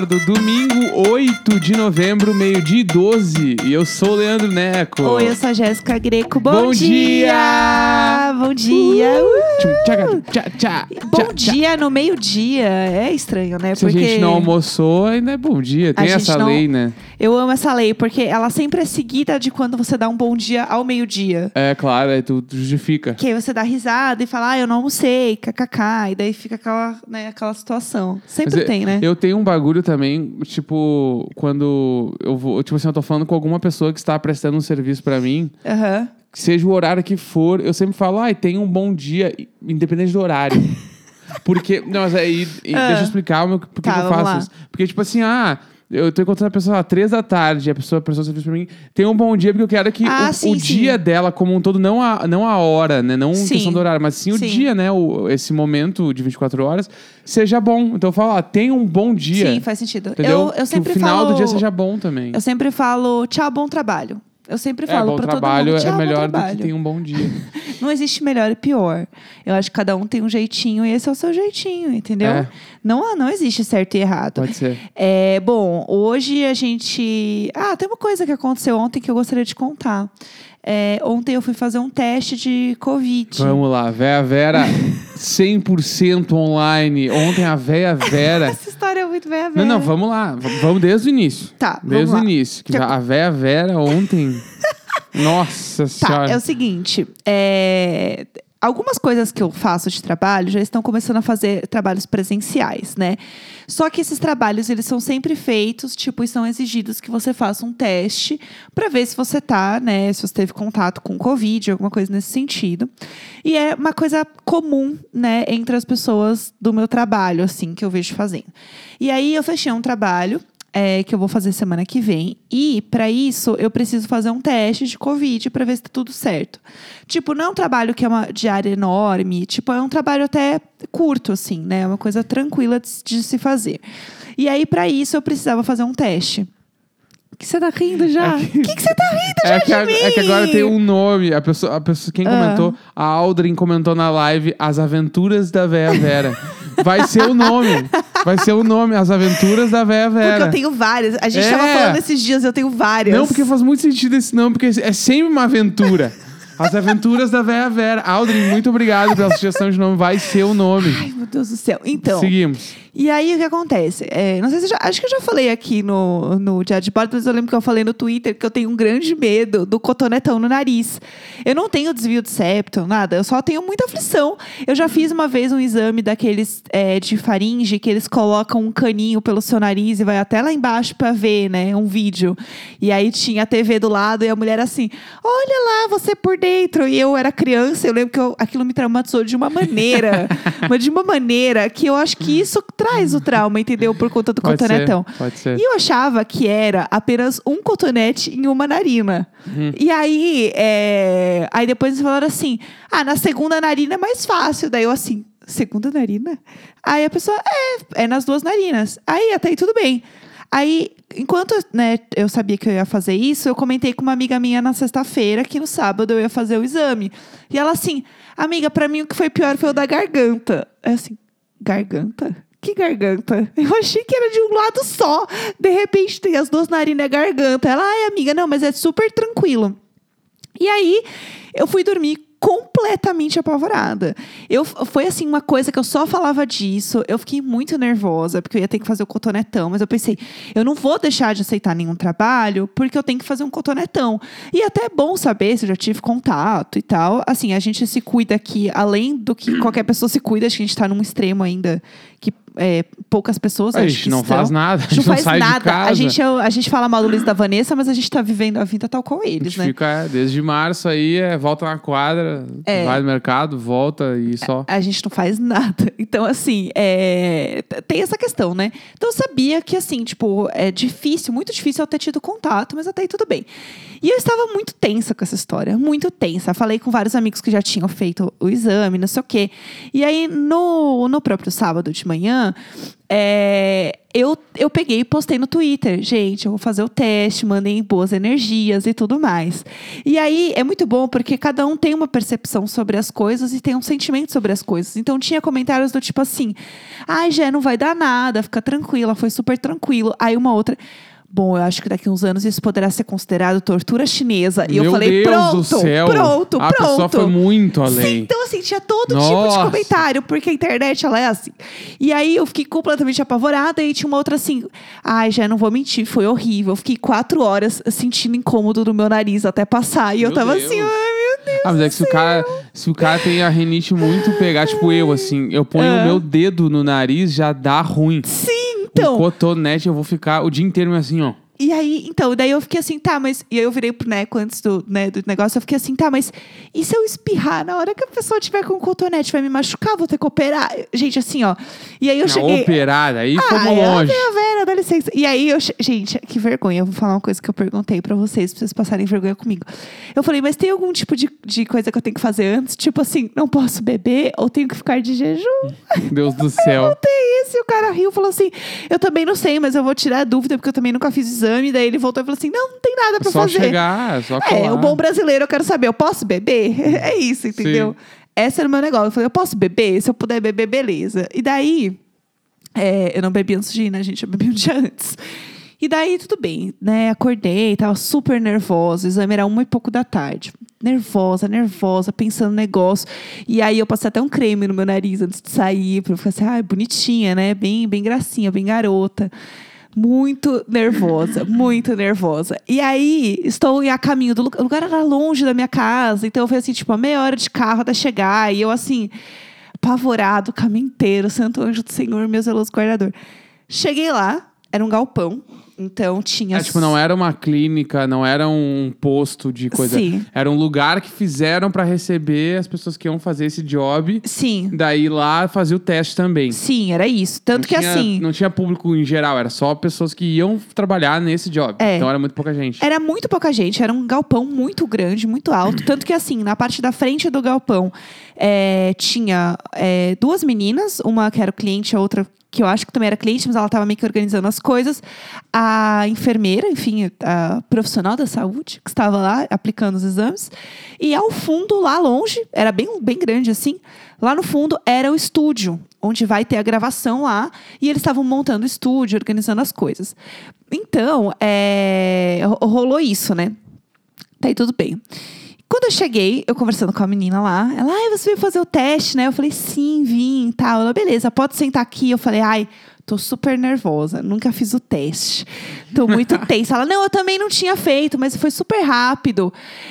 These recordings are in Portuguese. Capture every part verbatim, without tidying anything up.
Eduardo, domingo oito de novembro, meio-dia e doze. E eu sou o Leandro Neco. Oi, eu sou a Jéssica Greco. Bom, Bom dia! dia! Bom dia! Tchum, tchá, tchá, tchá, Bom tchá, dia no meio-dia. É estranho, né? Se porque a gente não almoçou, ainda é bom dia. Tem A gente essa não- lei, né? Eu amo essa lei, porque ela sempre é seguida de quando você dá um bom dia ao meio-dia. É, claro, aí tu tu justifica. Que aí você dá risada e fala, ah, eu não almocei, kkk. E daí fica aquela, né, aquela situação. Sempre Mas eu- tem, né? Eu tenho um bagulho também, tipo, quando eu vou... Tipo assim, eu tô falando com alguma pessoa que está prestando um serviço pra mim, Aham. que seja o horário que for, eu sempre falo, ai, tenha um bom dia, independente do horário. Porque, não, mas aí, e Ah. deixa eu explicar o meu, por que Tá, que eu vamos faço lá. isso. Porque, tipo assim, ah, eu tô encontrando a pessoa às três da tarde, a pessoa prestou serviço pra mim, tem um bom dia, porque eu quero que Ah, o, sim, o sim. dia dela como um todo, não a, não a hora, né, não Sim. questão do horário, mas sim o Sim. dia, né, o, esse momento de vinte e quatro horas, seja bom. Então eu falo, ah, tenha um bom dia. Sim, faz sentido. Entendeu? Eu, eu sempre que o final falo, do dia seja bom também. Eu sempre falo, tchau, bom trabalho. Eu sempre É, falo bom pra todo trabalho mundo, é tchau, bom melhor do trabalho. que tem um bom dia. Não existe melhor e pior. Eu acho que cada um tem um jeitinho e esse é o seu jeitinho, entendeu? É. Não, não existe certo e errado. Pode ser. É, bom, hoje a gente... Ah, tem uma coisa que aconteceu ontem que eu gostaria de contar. É, ontem eu fui fazer um teste de Covid. Vamos lá, Véia Vera, cem por cento online. Ontem a Véia Vera... Essa história é muito velha, Não, não, vamos lá. V- Vamos desde o início. Tá, Desde vamos o lá. início. Que Que- a Véia Vera ontem... Nossa Tá, Senhora. é o seguinte. é, Algumas coisas que eu faço de trabalho já estão começando a fazer trabalhos presenciais, né? Só que esses trabalhos, eles são sempre feitos, tipo, e são exigidos que você faça um teste para ver se você tá, né? Se você teve contato com Covid, alguma coisa nesse sentido. E é uma coisa comum, né, entre as pessoas do meu trabalho, assim, que eu vejo fazendo. E aí eu fechei um trabalho. É, que eu vou fazer semana que vem. E, para isso, eu preciso fazer um teste de Covid para ver se tá tudo certo. Tipo, não é um trabalho que é uma diária enorme. Tipo, é um trabalho até curto, assim, né? É uma coisa tranquila de, de se fazer. E aí, para isso, eu precisava fazer um teste. O que você tá rindo já? O É que- que, que você tá rindo já É que, de a- mim? é que agora tem um nome. A pessoa, a pessoa, quem Ah. comentou? A Aldrin comentou na live As Aventuras da Véia Vera. Vai ser o nome. Vai ser o nome, As Aventuras da Véia Vera. Porque eu tenho várias. A gente É. tava falando esses dias, eu tenho várias. Não, porque faz muito sentido esse nome, porque é sempre uma aventura. As Aventuras da Véia Vera. Aldrin, muito obrigado pela sugestão de nome. Vai ser o nome. Ai, meu Deus do céu. Então... Seguimos. E aí, o que acontece? É, não sei se eu já, acho que eu já falei aqui no, no Diário de Bordo, mas eu lembro que eu falei no Twitter que eu tenho um grande medo do cotonetão no nariz. Eu não tenho desvio de septo, nada. Eu só tenho muita aflição. Eu já fiz uma vez um exame daqueles é, de faringe, que eles colocam um caninho pelo seu nariz e vai até lá embaixo pra ver, né? Um vídeo. E aí tinha a T V do lado e a mulher assim, olha lá, você por dentro. E eu era criança, eu lembro que eu, aquilo me traumatizou de uma maneira. mas de uma maneira que eu acho que isso traz o trauma, entendeu? Por conta do Pode cotonetão. ser, pode ser. E eu achava que era apenas um cotonete em uma narina. Uhum. E aí, é... aí depois eles falaram assim, ah, na segunda narina é mais fácil. Daí eu assim, segunda narina? Aí a pessoa, é, é nas duas narinas. Aí até aí tudo bem. Aí, enquanto, né, eu sabia que eu ia fazer isso, eu comentei com uma amiga minha na sexta-feira que no sábado eu ia fazer o exame. E ela assim, amiga, pra mim o que foi pior foi o da garganta. Eu assim, garganta? Que garganta? Eu achei que era de um lado só. De repente tem as duas narinas e a garganta. Ela, ai amiga, não, mas é super tranquilo. E aí, eu fui dormir completamente apavorada. Eu, foi assim, uma coisa que eu só falava disso. Eu fiquei muito nervosa, porque eu ia ter que fazer o cotonetão. Mas eu pensei, eu não vou deixar de aceitar nenhum trabalho, porque eu tenho que fazer um cotonetão. E até é bom saber se eu já tive contato e tal. Assim, a gente se cuida aqui, além do que qualquer pessoa se cuida. Acho que a gente tá num extremo ainda que é, poucas pessoas A acho gente que não estão. faz nada. A A gente gente não não faz sai de nada. casa. A gente, é o- a gente fala mal do Luiz da Vanessa, mas a gente tá vivendo a vida tal qual A eles, gente né? fica, é, desde março aí, é, volta na quadra, É. vai no mercado, volta e só. A gente não faz nada. Então, assim, é, t- tem essa questão, né? Então, eu sabia que, assim, tipo, é difícil, muito difícil eu ter tido contato, mas até aí tudo bem. E eu estava muito tensa com essa história, muito tensa. Falei com vários amigos que já tinham feito o exame, não sei o quê. E aí, no, no próprio sábado de manhã, é, eu, eu peguei e postei no Twitter. Gente, eu vou fazer o teste, mandei boas energias e tudo mais. E aí, é muito bom porque cada um tem uma percepção sobre as coisas e tem um sentimento sobre as coisas. Então, tinha comentários do tipo assim, ai, Jé, não vai dar nada, fica tranquila, foi super tranquilo. Aí uma outra... Bom, eu acho que daqui a uns anos isso poderá ser considerado tortura chinesa. E Meu eu falei, Deus pronto, do céu. pronto, A pronto. pessoa foi muito além. Sim, então assim, tinha todo Nossa. tipo de comentário, porque a internet, ela é assim. E aí, eu fiquei completamente apavorada e tinha uma outra assim, ai, já não vou mentir, foi horrível. Eu fiquei quatro horas sentindo incômodo no meu nariz até passar. E eu Meu tava Deus. assim, ai, meu Deus Ah, mas é do que se o, céu. cara, se o cara tem a rinite muito pegar, tipo eu, assim, eu ponho É. o meu dedo no nariz, já dá ruim. Sim, então. O cotonete, eu vou ficar o dia inteiro assim, ó. E aí, então, daí eu fiquei assim, tá, mas... E aí eu virei pro Neco antes do, né, do negócio, eu fiquei assim, tá, mas... E se eu espirrar na hora que a pessoa tiver com cotonete, vai me machucar, vou ter que operar? Gente, assim, ó. E aí eu Na cheguei... operada, aí fomos Ai, longe. a Vera, dá licença. E aí, eu... che- gente, que vergonha. Eu vou falar uma coisa que eu perguntei pra vocês, pra vocês passarem vergonha comigo. Eu falei, mas tem algum tipo de, de coisa que eu tenho que fazer antes? Tipo assim, não posso beber ou tenho que ficar de jejum? Deus do céu. Tem isso. E o cara riu e falou assim, eu também não sei, mas eu vou tirar a dúvida, porque eu também nunca fiz exame. Daí ele voltou e falou assim, não, não tem nada pra Só fazer. chegar, só É, colar. o bom brasileiro, eu quero saber, eu posso beber? É isso, entendeu? Esse era o meu negócio. Eu falei, eu posso beber? Se eu puder beber, beleza. E daí, é, eu não bebi antes de ir, né, gente? Eu bebi um dia antes. E daí, tudo bem, né? Acordei, tava super nervosa. O exame era uma e pouco da tarde. Nervosa, nervosa, pensando no negócio. E aí, eu passei até um creme no meu nariz antes de sair. Pra eu ficar assim, ah, bonitinha, né? Bem, bem gracinha, bem garota. Muito nervosa, muito nervosa. E aí, estou a caminho do lugar. O lugar era longe da minha casa. Então, foi assim, tipo, uma meia hora de carro até chegar. E eu, assim, apavorado o caminho inteiro. Santo anjo do Senhor, meu zeloso guardador. Cheguei lá, era um galpão. Então, tinha... É, tipo, não era uma clínica, não era um posto de coisa. Sim. Era um lugar que fizeram pra receber as pessoas que iam fazer esse job. Sim, Daí lá fazia o teste também. sim, era isso. Tanto Não que, tinha- assim... Não tinha público em geral, era só pessoas que iam trabalhar nesse job. É. Então era muito pouca gente. Era muito pouca gente, era um galpão muito grande, muito alto. Tanto que, assim, na parte da frente do galpão, é, tinha é, duas meninas, uma que era o cliente, a outra que eu acho que também era cliente, mas ela estava meio que organizando as coisas. A enfermeira, enfim, a profissional da saúde, que estava lá aplicando os exames. E ao fundo, lá longe, era bem, bem grande assim, lá no fundo era o estúdio, onde vai ter a gravação lá. E eles estavam montando o estúdio, organizando as coisas. Então, é, ro- rolou isso, né? Tá aí tudo bem. Quando eu cheguei, eu conversando com a menina lá, ela, ai, você veio fazer o teste, né? Eu falei, sim, vim e tal. Ela, beleza, pode sentar aqui. Eu falei, ai, tô super nervosa, nunca fiz o teste. Tô muito tensa. Ela, não, eu também não tinha feito, mas foi super rápido.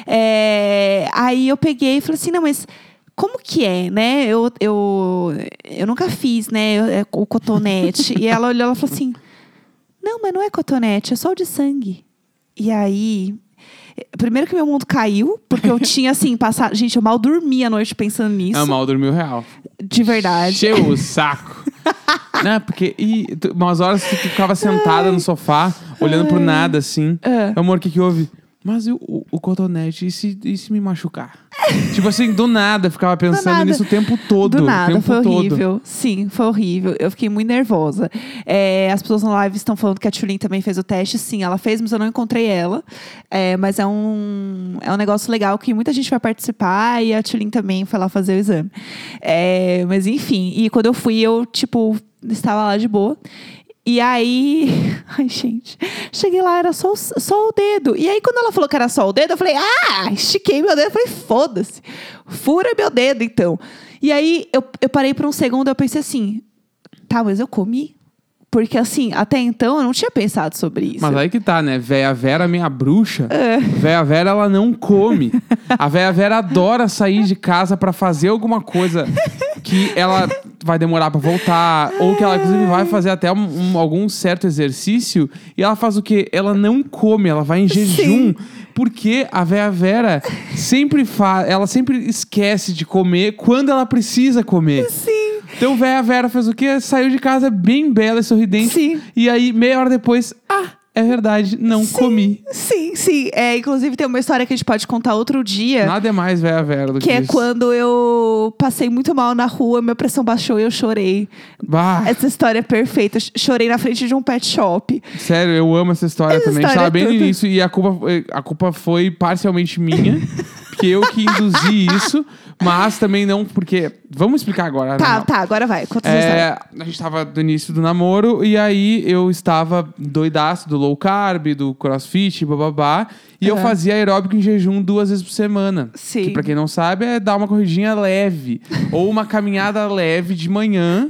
É, Aí eu peguei e falei assim, não, mas como que é, né? Eu, eu, eu nunca fiz, né, eu- é, o cotonete. E ela olhou, ela falou assim, não, mas não é cotonete, é só o de sangue. E aí... Primeiro que meu mundo caiu, porque eu tinha, assim, passado... Gente, eu mal dormi à noite pensando nisso. Ah, mal dormiu real. De verdade. Encheu o saco. Né? Porque e, tu- umas horas tu, tu ficava sentada no sofá, olhando pro nada, assim. É. Amor, o que que houve? Mas e o, o, o cotonete, e se, e se me machucar? Tipo assim, do nada, eu ficava pensando nada. nisso o tempo todo. Do o nada, tempo foi todo. horrível. Sim, foi horrível. Eu fiquei muito nervosa. É, as pessoas na live estão falando que a Tulin também fez o teste. Sim, ela fez, mas eu não encontrei ela. É, mas é um, é um negócio legal que muita gente vai participar e a Tulin também foi lá fazer o exame. É, mas enfim, e quando eu fui, eu, tipo, estava lá de boa. E aí... Ai, gente. Cheguei lá, era só, o- só o dedo. E aí, quando ela falou que era só o dedo, eu falei... Ah, estiquei meu dedo. Eu falei, foda-se. Fura meu dedo, então. E aí, eu, eu parei por um segundo. Eu pensei assim... Tá, mas eu comi? Porque, assim, até então, eu não tinha pensado sobre isso. Mas aí que tá, né? Véia Vera, minha bruxa. É. Véia Vera, ela não come. A Véia Vera adora sair de casa pra fazer alguma coisa que ela vai demorar pra voltar. Ou que ela, inclusive, vai fazer até um, um- algum certo exercício. E ela faz o quê? Ela não come, ela vai em jejum. Sim. Porque a Véia Vera sempre faz... Ela sempre esquece de comer quando ela precisa comer. Sim. Então, Véia Vera fez o quê? Saiu de casa bem bela e sorridente. Sim. E aí, meia hora depois... Ah, É verdade, não sim, comi. Sim, sim. É, inclusive tem uma história que a gente pode contar outro dia. Nada é mais véia Vera do que, Que é isso. quando eu passei muito mal na rua, minha pressão baixou e eu chorei. Bah, Essa história é perfeita. Eu chorei na frente de um pet shop. sério, eu amo essa história Essa também. história Estava bem no toda. início e a culpa, a culpa foi parcialmente minha. Porque eu que induzi isso, mas também não porque... Vamos explicar agora, Tá, né? tá, agora vai. Conta essa história. É, a gente tava do início do namoro e aí eu estava doidaço do low carb, do crossfit, bababá. E eu Uhum. fazia aeróbico em jejum duas vezes por semana. Sim. Que pra quem não sabe é dar uma corridinha leve. ou uma caminhada leve de manhã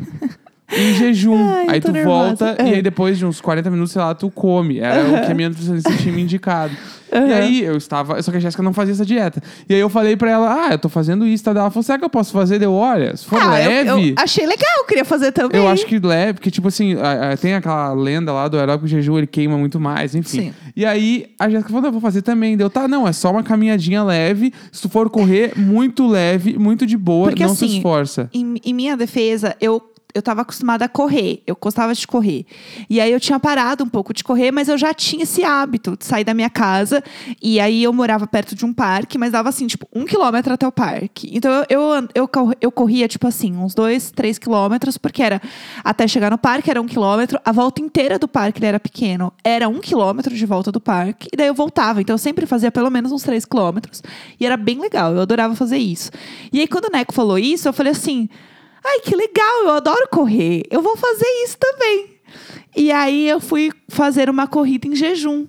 em jejum. Ai, eu aí tô tu nervosa. volta É. e aí depois de uns quarenta minutos, sei lá, tu come. Era o que a minha nutricionista tinha me indicado. Uhum. E aí eu estava... Só que a Jéssica não fazia essa dieta. E aí eu falei pra ela, ah, eu tô fazendo isso. Tá? Ela falou, será que eu posso fazer? Deu, olha, se for Ah, eu- leve... eu achei legal, eu queria fazer também. Eu acho que leve, porque, tipo assim, a- a- tem aquela lenda lá do aeróbico jejum, ele queima muito mais, enfim. Sim. E aí, a Jéssica falou, não, eu vou fazer também. Deu, tá, não, é só uma caminhadinha leve. Se tu for correr, muito leve, muito de boa, Porque, não assim, se esforça. Em, em minha defesa, eu, eu tava acostumada a correr. Eu gostava de correr. E aí eu tinha parado um pouco de correr, mas eu já tinha esse hábito de sair da minha casa. E aí eu morava perto de um parque, mas dava assim, tipo, um quilômetro até o parque. Então eu, eu, eu, cor- eu corria, tipo assim, uns dois, três quilômetros, porque era até chegar no parque era um quilômetro. A volta inteira do parque, ele era pequeno, era um quilômetro de volta do parque. E daí eu voltava. Então eu sempre fazia pelo menos uns três quilômetros. E era bem legal, eu adorava fazer isso. E aí quando o Neco falou isso, eu falei assim... Ai, que legal, eu adoro correr. Eu vou fazer isso também. E aí eu fui fazer uma corrida em jejum.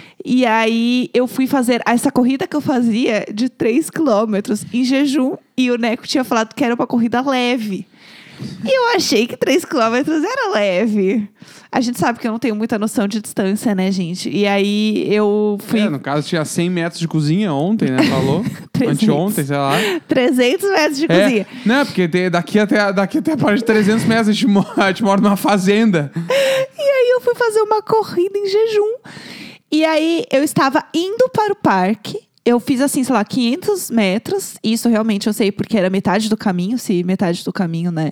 E aí eu fui fazer essa corrida que eu fazia de três quilômetros em jejum. E o Neco tinha falado que era uma corrida leve. E eu achei que três quilômetros era leve. A gente sabe que eu não tenho muita noção de distância, né, gente? E aí eu fui... É, no caso, tinha cem metros de cozinha ontem, né? Falou. trezentos. Anteontem, sei lá. trezentos metros de É, cozinha. né? Porque tem- daqui até, daqui até a parte de trezentos metros a gente, mo- a gente mora numa fazenda. E aí eu fui fazer uma corrida em jejum. E aí eu estava indo para o parque. Eu fiz assim, sei lá, quinhentos metros. Isso realmente eu sei porque era metade do caminho. Se metade do caminho, né?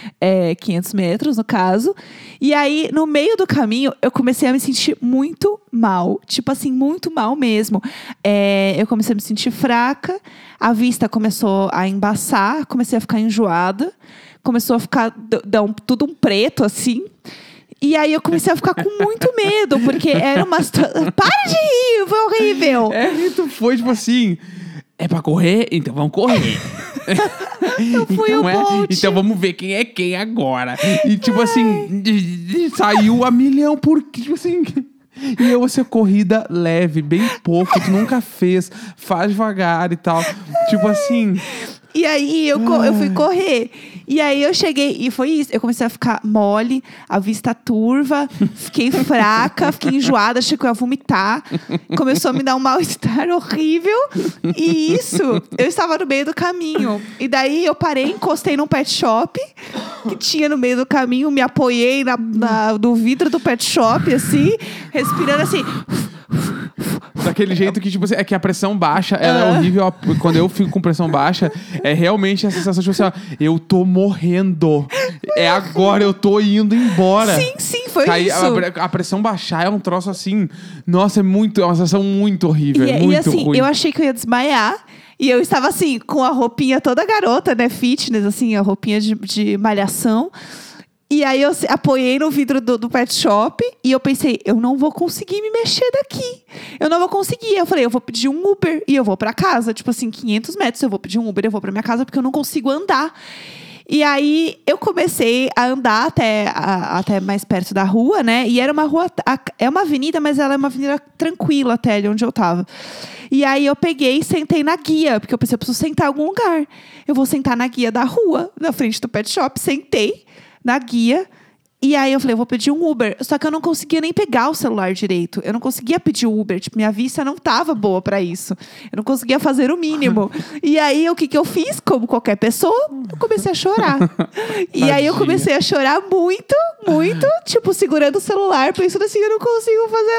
É quinhentos metros, no caso. E aí, no meio do caminho, eu comecei a me sentir muito mal. Tipo assim, muito mal mesmo. É, eu comecei a me sentir fraca. A vista começou a embaçar. Comecei a ficar enjoada. Começou a ficar d- d- um- tudo um preto, assim. E aí eu comecei a ficar com muito medo, porque era uma situação... Para de rir, foi horrível. É, e tu foi tipo assim. É pra correr? Então vamos correr. Eu fui o é, Bolt. então vamos ver quem é quem agora. E tipo assim, saiu a milhão por tipo assim. E eu, essa corrida leve, bem pouco, tu nunca fez, faz devagar e tal. Tipo assim. E aí eu, co- eu fui correr. E aí eu cheguei, e foi isso. Eu comecei a ficar mole, a vista turva, fiquei fraca, fiquei enjoada, achei que eu ia vomitar. Começou a me dar um mal-estar horrível. E isso, eu estava no meio do caminho. E daí eu parei, encostei num pet shop que tinha no meio do caminho, me apoiei na, na- no vidro do pet shop, assim, respirando assim. Daquele jeito que, tipo assim, é que a pressão baixa, ela é horrível. a- Quando eu fico com pressão baixa, é realmente a sensação, tipo assim, ó, eu tô morrendo. É agora, eu tô indo embora. Sim, sim, foi Aí, isso. a, pre- a pressão baixar é um troço assim. Nossa, é muito. É uma sensação muito horrível. E, é e muito assim, ruim. eu achei que eu ia desmaiar. E eu estava assim, com a roupinha toda garota, né? Fitness, assim, a roupinha de, de malhação. E aí eu se- apoiei no vidro do, do pet shop e eu pensei, eu não vou conseguir me mexer daqui. Eu não vou conseguir. Eu falei, eu vou pedir um Uber e eu vou pra casa. Tipo assim, quinhentos metros, eu vou pedir um Uber, eu vou pra minha casa porque eu não consigo andar. E aí eu comecei a andar até, a- até mais perto da rua, né? E era uma rua, a- é uma avenida, mas ela é uma avenida tranquila até ali onde eu tava. E aí eu peguei e sentei na guia, porque eu pensei, eu preciso sentar em algum lugar. Eu vou sentar na guia da rua, na frente do pet shop, sentei na guia. E aí eu falei, eu vou pedir um Uber. Só que eu não conseguia nem pegar o celular direito. Eu não conseguia pedir o Uber. Tipo, minha vista não tava boa pra isso. Eu não conseguia fazer o mínimo. E aí, o que que eu fiz? Como qualquer pessoa, eu comecei a chorar. E aí eu Tadinha. comecei a chorar muito, muito. Tipo, segurando o celular, pensando assim, eu não consigo fazer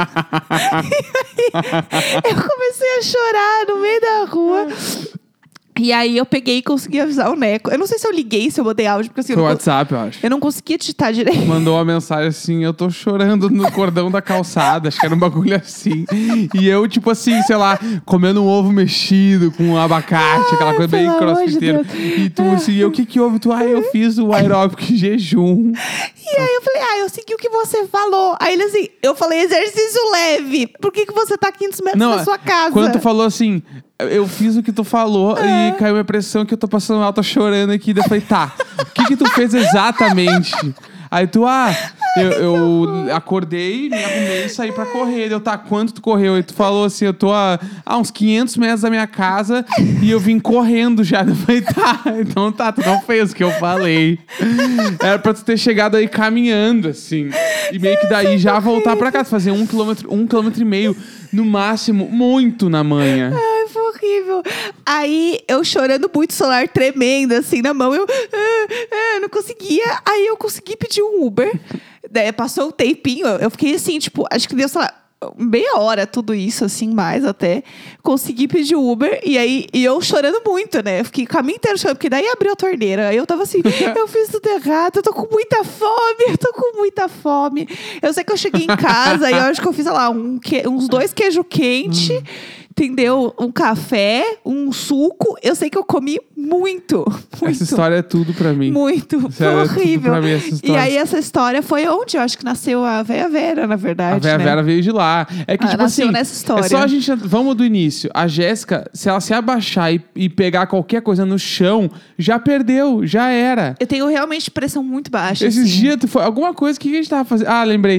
nada. E aí, eu comecei a chorar no meio da rua. E aí eu peguei e consegui avisar o Neco. Eu não sei se eu liguei, se eu botei áudio, porque assim... Foi eu o não, WhatsApp, eu acho. eu não conseguia digitar direito. Mandou uma mensagem assim, eu tô chorando no cordão da calçada. Acho que era um bagulho assim. E eu, tipo assim, sei lá, comendo um ovo mexido com um abacate, aquela coisa bem pelo amor de crossfiteira. Deus. E tu assim, o que que houve? Tu, ah, eu fiz o aeróbico em jejum. E aí eu falei, ah, eu segui o que você falou. Aí ele assim, eu falei exercício leve. Por que, que você tá a quinhentos metros Não, da sua casa? quando tu falou assim, eu fiz o que tu falou É. e caiu minha pressão que eu tô passando mal, tô chorando aqui. Daí eu falei, tá, o que que tu fez exatamente? Aí tu, ah, eu, eu acordei, me arrumei e saí pra correr. Eu, tá, quanto tu correu? E tu falou assim, eu tô a, a uns quinhentos metros da minha casa e eu vim correndo já. Eu falei, tá, então tá, tu não fez o que eu falei. Era pra tu ter chegado aí caminhando, assim. E meio que daí já voltar pra casa, fazer um quilômetro, um quilômetro e meio, no máximo, muito na manhã. Ai, foi horrível. Aí eu chorando muito, o celular tremendo assim na mão. Eu ah, ah, não conseguia. Aí eu consegui pedir um Uber. Daí passou um tempinho. Eu fiquei assim, tipo, acho que deu, sei lá, meia hora tudo isso, assim, mais até. Consegui pedir o Uber. E aí e eu chorando muito, né? Eu fiquei o caminho inteiro chorando, porque daí abriu a torneira. Aí eu tava assim, eu fiz tudo errado, eu tô com muita fome, eu tô com muita fome. Eu sei que eu cheguei em casa e eu acho que eu fiz, sei lá, um que, uns dois queijo quente. Hum. Entendeu? Um café, um suco. Eu sei que eu comi muito. muito essa história é tudo pra mim. Muito. Foi é horrível. Pra mim, essa história. E aí, essa história foi onde eu acho que nasceu a Véia Vera, na verdade. A Véia né? Vera veio de lá. É que, Ah, tipo nasceu assim. nessa história. É só a gente. Vamos do início. A Jéssica, se ela se abaixar e, e pegar qualquer coisa no chão, já perdeu, já era. Eu tenho realmente pressão muito baixa. Esses assim. dias, tu foi, alguma coisa que a gente tava fazendo. Ah, lembrei.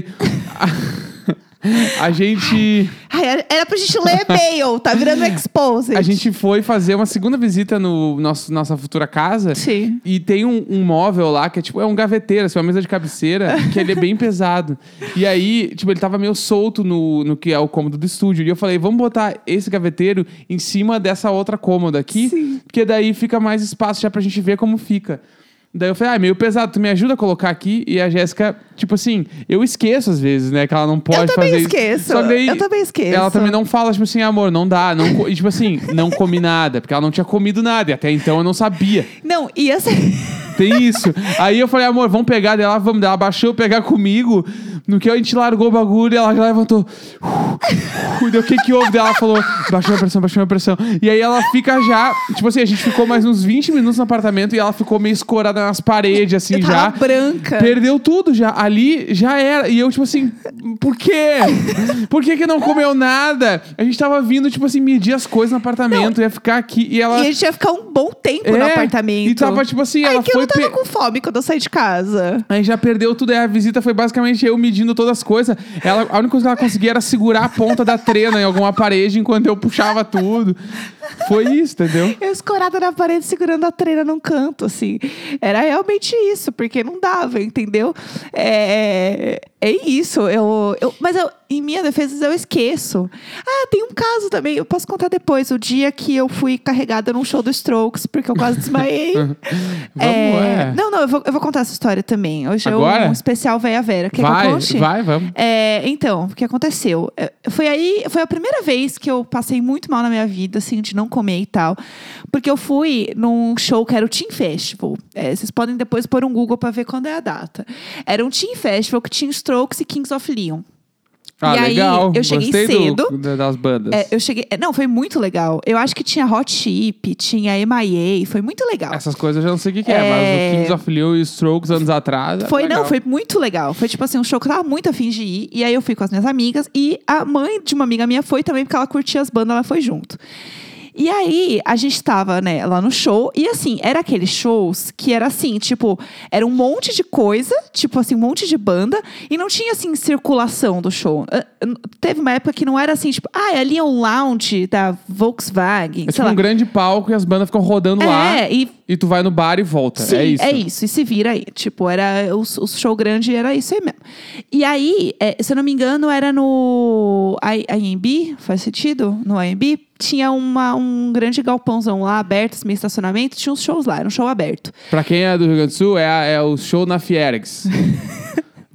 A gente. Ai, era pra gente ler e-mail, tá virando exposed. A gente foi fazer uma segunda visita no nosso, nossa futura casa. Sim. E tem um, um móvel lá que é tipo, é um gaveteiro, assim, uma mesa de cabeceira, que ele é bem pesado. E aí, tipo, ele tava meio solto no, no que é o cômodo do estúdio. E eu falei, vamos botar esse gaveteiro em cima dessa outra cômoda aqui. Sim. Porque daí fica mais espaço já pra gente ver como fica. Daí eu falei, ah, é meio pesado, tu me ajuda a colocar aqui? E a Jéssica, tipo assim, eu esqueço às vezes, né? Que ela não pode eu também fazer esqueço. isso. Só que daí eu também esqueço. ela também não fala, tipo assim, amor, não dá. Não, co-" e, tipo assim, não comi nada. Porque ela não tinha comido nada. E até então eu não sabia. Não, e assim... Tem isso. Aí eu falei, amor, vamos pegar dela, vamos. Ela baixou pegar comigo. No que a gente largou o bagulho, ela já levantou. Uh, deu o que que houve? Daí ela falou, baixou a pressão, baixou a pressão. E aí ela fica já, tipo assim, a gente ficou mais uns vinte minutos no apartamento e ela ficou meio escorada nas paredes, assim, eu já. tava branca. Perdeu tudo já. Ali já era. E eu, tipo assim, por quê? Por que que não comeu nada? A gente tava vindo, tipo assim, medir as coisas no apartamento, não. Ia ficar aqui. E ela. E a gente ia ficar um bom tempo é, no apartamento. E tava, tipo assim, Ai, ela que foi. eu não tava pe... com fome quando eu saí de casa. Aí já perdeu tudo. Aí a visita foi basicamente eu medindo todas as coisas. Ela, a única coisa que ela conseguia era segurar a ponta da trena em alguma parede enquanto eu puxava tudo. Foi isso, entendeu? Eu escorada na parede segurando a trena num canto, assim. Era realmente isso, porque não dava, entendeu? É, é isso. Eu, eu, mas eu, em minha defesa, eu esqueço. Ah, tem um caso também, eu posso contar depois. O dia que eu fui carregada num show do Strokes, porque eu quase desmaiei. Vamos, é, é. Não, não, eu vou, eu vou contar essa história também. Hoje Agora? é um especial Véia Vera. Quer vai, que eu conte? vai, vamos. É, então, o que aconteceu? Foi aí, foi a primeira vez que eu passei muito mal na minha vida, assim, de não comer e tal. Porque eu fui num show que era o Teen Festival. É, vocês podem depois pôr um Google pra ver quando é a data. Era um Teen Festival que tinha Strokes e Kings of Leon. Ah, e legal. aí, eu cheguei Gostei cedo. Do, das bandas. É, eu cheguei. Não, foi muito legal. Eu acho que tinha Hot Chip, tinha M I A, foi muito legal. Essas coisas eu já não sei o que, que é, É... mas o Kings of Leon e Strokes anos atrás. Foi, legal. não, foi muito legal. Foi tipo assim, um show que eu tava muito afim de ir. E aí eu fui com as minhas amigas. E a mãe de uma amiga minha foi também, porque ela curtia as bandas, ela foi junto. E aí, a gente tava, né, lá no show. E assim, era aqueles shows que era assim, tipo... Era um monte de coisa, tipo assim, um monte de banda. E não tinha, assim, circulação do show. Uh, teve uma época que não era assim, tipo... Ah, ali é um lounge da Volkswagen, É tipo um grande palco e as bandas ficam rodando é, lá. E, e tu vai no bar e volta. sim, é isso. é isso. E se vira aí. Tipo, era... O, o show grande era isso aí mesmo. E aí, é, se eu não me engano, era no... I M B? Faz sentido? No I M B? Tinha uma, um grande galpãozão lá, aberto, meio estacionamento. Tinha uns shows lá, era um show aberto. Pra quem é do Rio Grande do Sul, é, a, é o show na Fierex.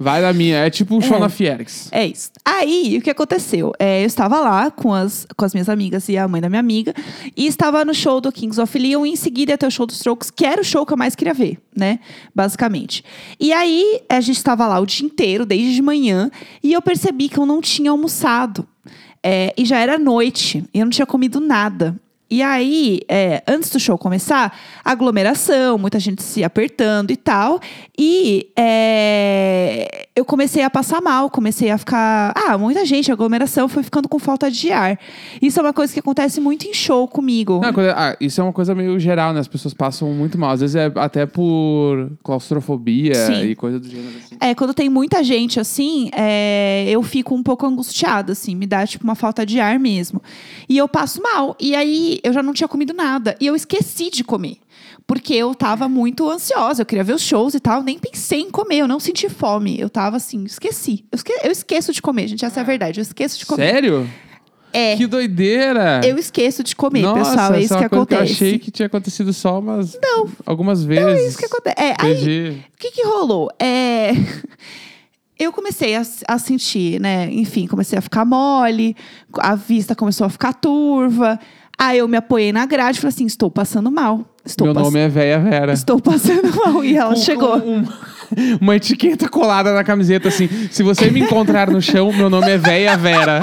Vai na minha. É tipo o show É. na Fiergs. É isso. Aí, o que aconteceu? É, eu estava lá com as, com as minhas amigas e a mãe da minha amiga. E estava no show do Kings of Leon. E em seguida ia ter o show dos Strokes, que era o show que eu mais queria ver, né? Basicamente. E aí, a gente estava lá o dia inteiro, desde de manhã. E eu percebi que eu não tinha almoçado. É, e já era noite. E eu não tinha comido nada. E aí, é, antes do show começar, aglomeração, muita gente se apertando e tal. E é, eu comecei a passar mal, comecei a ficar... Ah, muita gente, aglomeração, foi ficando com falta de ar. Isso é uma coisa que acontece muito em show comigo. Não, coisa- ah, isso é uma coisa meio geral, né? As pessoas passam muito mal. Às vezes é até por claustrofobia Sim. e coisa do gênero. Assim. É, quando tem muita gente, assim, é, eu fico um pouco angustiada, assim. Me dá, tipo, uma falta de ar mesmo. E eu passo mal. E aí, eu já não tinha comido nada. E eu esqueci de comer. Porque eu tava muito ansiosa. Eu queria ver os shows e tal. Nem pensei em comer. Eu não senti fome. Eu tava, assim, esqueci. Eu, esque- eu esqueço de comer, gente. Essa é a verdade. Eu esqueço de comer. Sério? É. Que doideira! Eu esqueço de comer, Nossa, pessoal. É essa isso é que uma coisa acontece. Que eu achei que tinha acontecido só umas... Não. Algumas vezes. É isso que acontece. É, aí, Entendi. o que que rolou? É... Eu comecei a, a sentir, né? Enfim, comecei a ficar mole, a vista começou a ficar turva. Aí eu me apoiei na grade e falei assim: estou passando mal. Estou Meu pass- nome é Véia Vera. Estou passando mal. E ela Com- chegou. com um- uma etiqueta colada na camiseta assim: se você me encontrar no chão, meu nome é Véia Vera.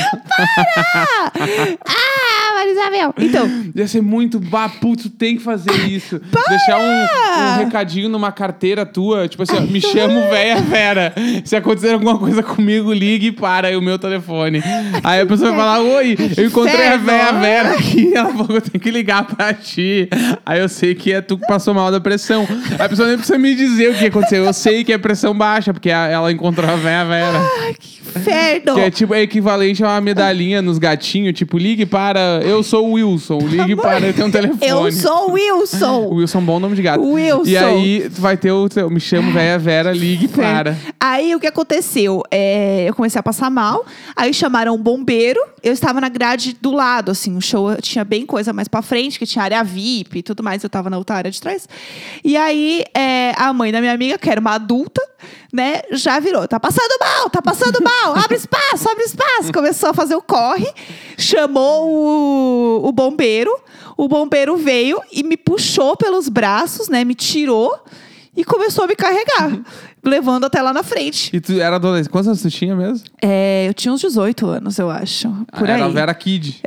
Ah, Marisabel! Então, Ia ser muito, bah, putz, tem que fazer isso. Deixar um, um recadinho numa carteira tua, tipo assim, ó, me chamo Véia Vera. Se acontecer alguma coisa comigo, ligue para aí o meu telefone. Aí a pessoa vai falar: oi, eu encontrei a inferno. Véia Vera aqui. Ela falou: eu tenho que ligar pra ti. Aí eu sei que é tu que passou mal da pressão. Aí a pessoa nem precisa me dizer o que aconteceu. Eu sei que é pressão baixa, porque a- ela encontrou a Véia Vera. ai, que inferno! Que é tipo é equivalente a uma medalhinha nos gatinhos, tipo, ligue para. Eu sou o Wilson, ligue Amor, para. Eu tenho um telefone. Eu sou o O Wilson! Wilson, bom nome de gato. Wilson. E aí, tu vai ter o teu. Me chamo Véia Vera, ligue para. Aí o que aconteceu? É, eu comecei a passar mal, aí chamaram um bombeiro. Eu estava na grade do lado, assim, o show tinha bem coisa mais pra frente, que tinha área V I P e tudo mais. Eu tava na outra área de trás. E aí é, a mãe da minha amiga, que era uma adulta, né, já virou: tá passando mal, tá passando mal, abre espaço, abre espaço. Começou a fazer o corre, chamou o, o bombeiro. O bombeiro veio e me puxou pelos braços, né, me tirou e começou a me carregar, levando até lá na frente. E tu era adolescente. Quantos anos tu tinha mesmo? É, eu tinha uns dezoito anos, eu acho. Por Ah, aí. era a Vera Kid.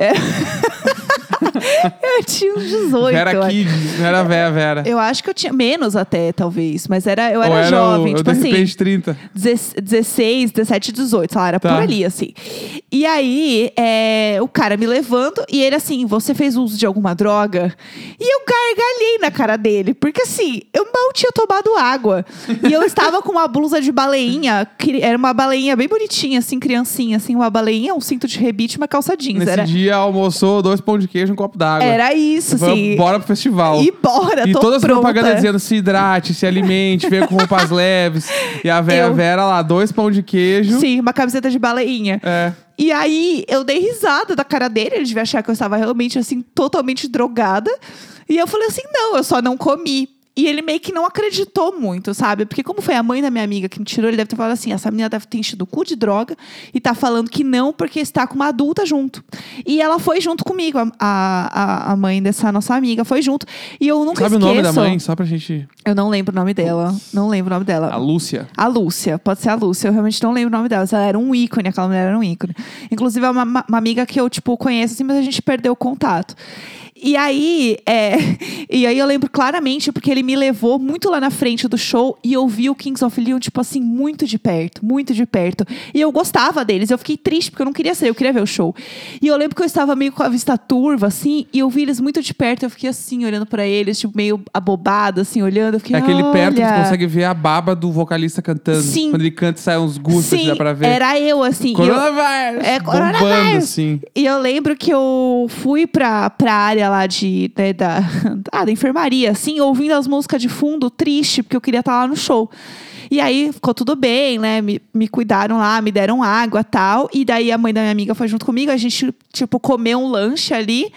Eu tinha uns dezoito. Vera eu, Kid, não era Véia Vera. eu acho que eu tinha menos até, talvez. Mas era, eu Ou era, era jovem, o, tipo de assim. repente trinta. dezesseis, dezessete, dezoito, sei lá, era Tá. por ali, assim. E aí, é, o cara me levando, e ele assim: você fez uso de alguma droga? E eu gargalhei na cara dele, porque assim, eu mal tinha tomado água. E eu estava com uma blusa de baleinha, que era uma baleinha bem bonitinha, assim, criancinha, assim, uma baleinha, um cinto de rebite e uma calça jeans. Nesse Era, dia almoçou dois pão de queijo e um copo d'água. era isso, Foi, assim. Bora pro festival. E bora, E tô todas as pronta. propagandas dizendo: se hidrate, se alimente, venha com roupas leves. E a Véia Eu- Vera lá, dois pão de queijo. Sim, uma camiseta de baleinha. É. E aí, eu dei risada da cara dele. Ele devia achar que eu estava realmente, assim, totalmente drogada. E eu falei assim: não, eu só não comi. E ele meio que não acreditou muito, sabe? Porque como foi a mãe da minha amiga que me tirou, ele deve ter falado assim: essa menina deve ter enchido o cu de droga e tá falando que não porque está com uma adulta junto. E ela foi junto comigo, a, a, a mãe dessa nossa amiga foi junto. E eu nunca Sabe esqueço. o nome da mãe? Só pra gente... Eu não lembro o nome dela. Não lembro o nome dela. A Lúcia. A Lúcia, pode ser a Lúcia, eu realmente não lembro o nome dela. Ela era um ícone, aquela mulher era um ícone. Inclusive, é uma, uma amiga que eu, tipo, conheço, assim, mas a gente perdeu o contato. E aí, é, e aí eu lembro claramente, porque ele me levou muito lá na frente do show e eu vi o Kings of Leon, tipo assim, muito de perto, muito de perto. E eu gostava deles, eu fiquei triste porque eu não queria sair, eu queria ver o show. E eu lembro que eu estava meio com a vista turva, assim, e eu vi eles muito de perto, eu fiquei assim, olhando pra eles, tipo, meio abobada, assim, olhando. Eu fiquei, É aquele perto que tu "Olha." consegue ver a baba do vocalista cantando. Sim. Quando ele canta, sai uns gustos, Sim, dá pra ver. era eu, assim. e eu- Coronavírus! É, Bombando, coronavírus. assim. E eu lembro que eu fui pra, pra área lá de, né, da, ah, da enfermaria, assim, ouvindo as músicas de fundo, triste, porque eu queria estar lá no show. E aí, ficou tudo bem, né? Me, me cuidaram lá, me deram água e tal. E daí, a mãe da minha amiga foi junto comigo. A gente, tipo, comeu um lanche ali.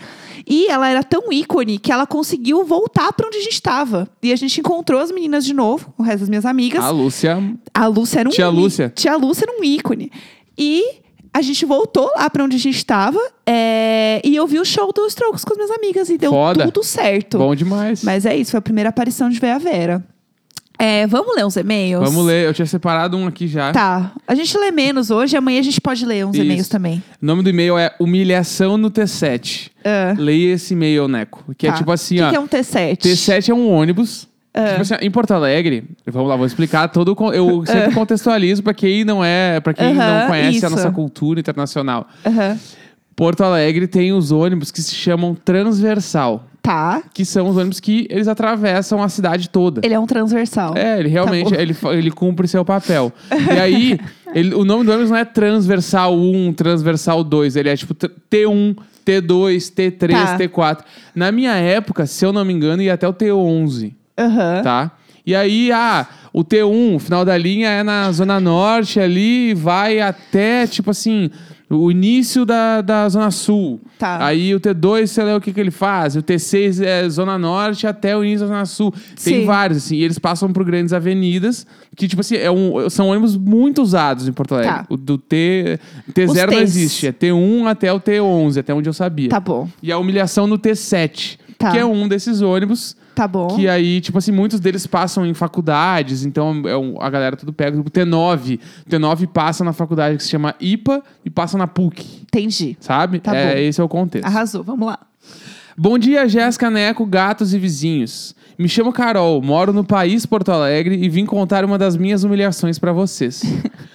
E ela era tão ícone que ela conseguiu voltar pra onde a gente tava. E a gente encontrou as meninas de novo, o resto das minhas amigas. A Lúcia. A Lúcia era um Tia í- Lúcia. Tia Lúcia era um ícone. E a gente voltou lá pra onde a gente tava. é, E eu vi o show dos Strokes com as minhas amigas. E deu Foda. tudo certo. Bom demais. Mas é isso, foi a primeira aparição de Véia Vera. É, vamos ler uns e-mails? Vamos ler. Eu tinha separado um aqui já. Tá. A gente lê menos hoje, amanhã a gente pode ler uns Isso. e-mails também. O nome do e-mail é Humilhação no T sete. Ah. Leia esse e-mail, Neco. Que Tá. é tipo assim, O que ó. que é um T sete? T sete é um ônibus. Tipo assim, em Porto Alegre, vamos lá, vou explicar todo o con- eu sempre contextualizo pra quem não é, para quem Aham, não conhece isso. a nossa cultura internacional. Aham. Porto Alegre tem os ônibus que se chamam transversal, Tá. que são os ônibus que eles atravessam a cidade toda. Ele é um transversal. É, ele realmente Tá bom. ele, fa- ele cumpre seu papel. E aí, ele- o nome do ônibus não é transversal um, transversal dois, ele é tipo tr- T um, T dois, T três, Tá. T quatro. Na minha época, se eu não me engano, ia até o T onze. Aham. Tá? E aí, ah, o T um, o final da linha é na Zona Norte ali e vai até, tipo assim, o início da, da Zona Sul. Tá. Aí o T dois, sei lá o que, que ele faz. O T seis é Zona Norte até o início da Zona Sul. Tem Sim. vários, assim. E eles passam por grandes avenidas, que, tipo assim, é um, são ônibus muito usados em Porto Alegre. Tá. O do T... T zero Os não Ts. existe. É T um até o T onze, até onde eu sabia. Tá bom. E a humilhação no T sete, Tá. que é um desses ônibus... Tá bom. Que aí, tipo assim, muitos deles passam em faculdades, então é um- a galera tudo pega. O T nove. O T nove passa na faculdade que se chama I P A e passa na P U C, Entendi. sabe? Tá é, bom. esse é o contexto. Arrasou. Vamos lá. Bom dia, Jéssica, Neco, gatos e vizinhos. Me chamo Carol, moro no país Porto Alegre e vim contar uma das minhas humilhações pra vocês.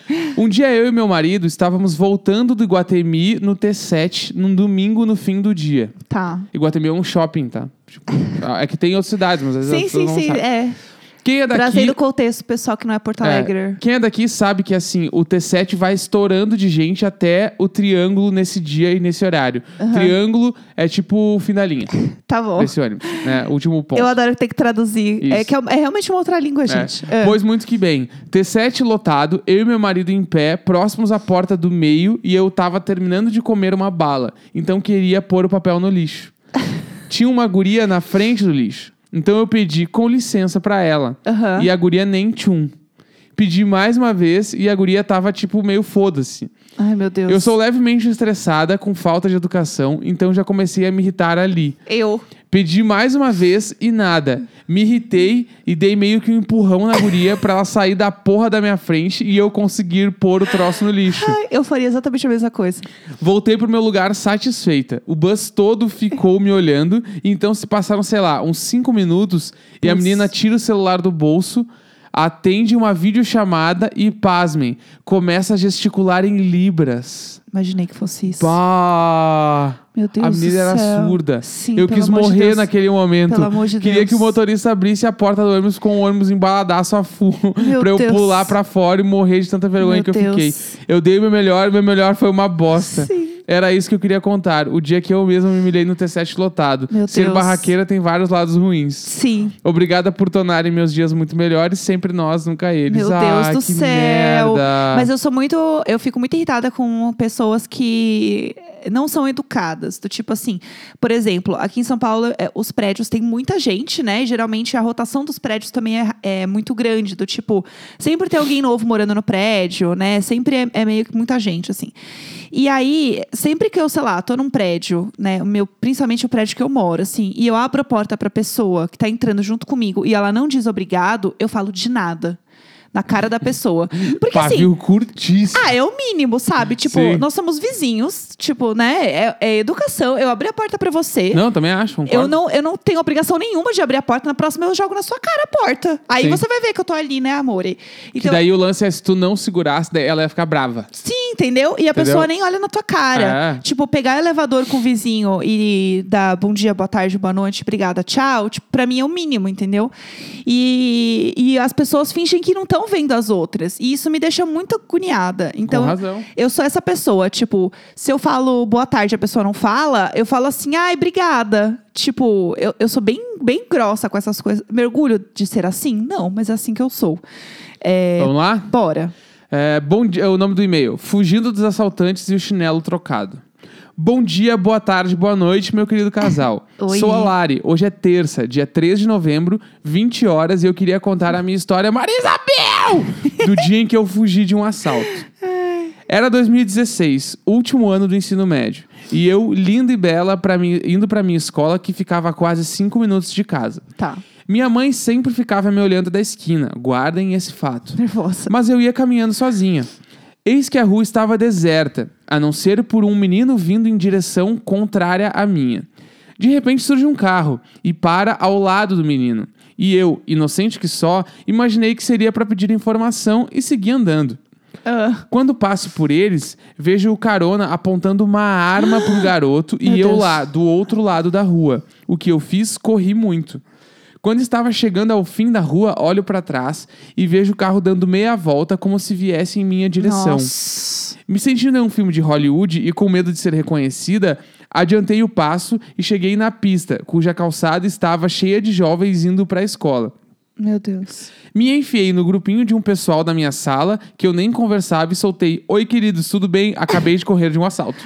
Um dia eu e meu marido estávamos voltando do Iguatemi no T sete num domingo no fim do dia. Tá. Iguatemi é um shopping, tá? Tipo, é que tem outras cidades, mas às vezes Sim, as pessoas sim, não sim. sabem. É. Quem é daqui... Trazendo o contexto, pessoal que não é Porto Alegre. É, quem é daqui sabe que assim, o T sete vai estourando de gente até o triângulo nesse dia e nesse horário. Triângulo é tipo o fim da linha Tá bom. desse ônibus, né? Último ponto. Eu adoro ter que traduzir. É, Isso. que é, é realmente uma outra língua, É. gente. É. Pois muito que bem. T sete lotado, eu e meu marido em pé, próximos à porta do meio, e eu tava terminando de comer uma bala. Então queria pôr o papel no lixo. Tinha uma guria na frente do lixo. Então eu pedi com licença pra ela. Aham. E a guria nem tchum. Pedi mais uma vez e a guria tava tipo meio foda-se. Ai, meu Deus. Eu sou levemente estressada, com falta de educação, então já comecei a me irritar ali. Eu. Pedi mais uma vez e nada. Me irritei e dei meio que um empurrão na guria pra ela sair da porra da minha frente e eu conseguir pôr o troço no lixo. Ai, eu faria exatamente a mesma coisa. Voltei pro meu lugar satisfeita. O bus todo ficou me olhando, e então se passaram, sei lá, uns cinco minutos e a Putz. menina tira o celular do bolso, atende uma videochamada e, pasmem, começa a gesticular em libras. Imaginei que fosse isso. Pá! Meu Deus A do menina era céu. surda. Sim, Eu pelo quis amor de morrer Deus. naquele momento. Pelo amor de Queria Deus. que o motorista abrisse a porta do ônibus com o ônibus embaladaço a full Meu pra eu Deus. pular pra fora e morrer de tanta vergonha Meu que eu Deus. fiquei. Eu dei o meu melhor, meu melhor foi uma bosta. Sim. Era isso que eu queria contar. O dia que eu mesmo me humilhei no T sete lotado. Meu Ser Deus. barraqueira tem vários lados ruins. Sim. Obrigada por tornarem meus dias muito melhores. Sempre nós, nunca eles. Meu ah, Deus do que céu. merda. Mas eu sou muito. Eu fico muito irritada com pessoas que não são educadas. Do tipo assim, por exemplo, aqui em São Paulo, é, os prédios têm muita gente, né? E geralmente a rotação dos prédios também é, é muito grande. Do tipo, sempre tem alguém novo morando no prédio, né? Sempre é, é meio que muita gente, assim. E aí, sempre que eu, sei lá, tô num prédio, né? O meu, principalmente o prédio que eu moro, assim, e eu abro a porta pra pessoa que tá entrando junto comigo e ela não diz obrigado, eu falo de nada. Na cara da pessoa. Porque assim. Pavio curtíssimo. Ah, é o mínimo, sabe? Tipo, Sim. nós somos vizinhos, tipo, né? É, é educação. Eu abri a porta pra você. Não, também acho. Concordo. Eu não, eu não tenho obrigação nenhuma de abrir a porta. Na próxima eu jogo na sua cara a porta. Aí Sim. você vai ver que eu tô ali, né, amore? Que Então, daí o lance é se tu não segurasse, daí ela ia ficar brava. sim, entendeu? E a Entendeu? pessoa nem olha na tua cara. É. Tipo, pegar o elevador com o vizinho e dar bom dia, boa tarde, boa noite, obrigada, tchau. Tipo, pra mim é o mínimo, entendeu? E, e as pessoas fingem que não estão vendo as outras. E isso me deixa muito agoniada. Então, Com razão. eu sou essa pessoa. Tipo, se eu falo boa tarde e a pessoa não fala, eu falo assim, ai, obrigada. Tipo, eu, eu sou bem, bem grossa com essas coisas. Mergulho de ser assim? Não, mas é assim que eu sou. É, Vamos lá? bora. É, bom dia, é o nome do e-mail. Fugindo dos assaltantes e o chinelo trocado. Bom dia, boa tarde, boa noite, meu querido casal. Oi. Sou a Lari. Hoje é terça, dia três de novembro, vinte horas, e eu queria contar a minha história, Marisabel! Do dia em que eu fugi de um assalto. Era dois mil e dezesseis, último ano do ensino médio. E eu, linda e bela, pra mim, indo pra minha escola, que ficava a quase cinco minutos de casa. Tá. Minha mãe sempre ficava me olhando da esquina. Guardem esse fato. Nervosa. Mas eu ia caminhando sozinha. Eis que a rua estava deserta, a não ser por um menino vindo em direção contrária à minha. De repente surge um carro e para ao lado do menino. E eu, inocente que só, imaginei que seria para pedir informação e segui andando. Ah. Quando passo por eles, vejo o carona apontando uma arma pro garoto e Meu eu Deus. lá, do outro lado da rua. O que eu fiz, corri muito. Quando estava chegando ao fim da rua, olho para trás e vejo o carro dando meia volta como se viesse em minha direção. Nossa. Me sentindo em um filme de Hollywood e com medo de ser reconhecida, adiantei o passo e cheguei na pista, cuja calçada estava cheia de jovens indo para a escola. Meu Deus. Me enfiei no grupinho de um pessoal da minha sala, que eu nem conversava, e soltei: Oi, queridos, tudo bem? Acabei de correr de um assalto.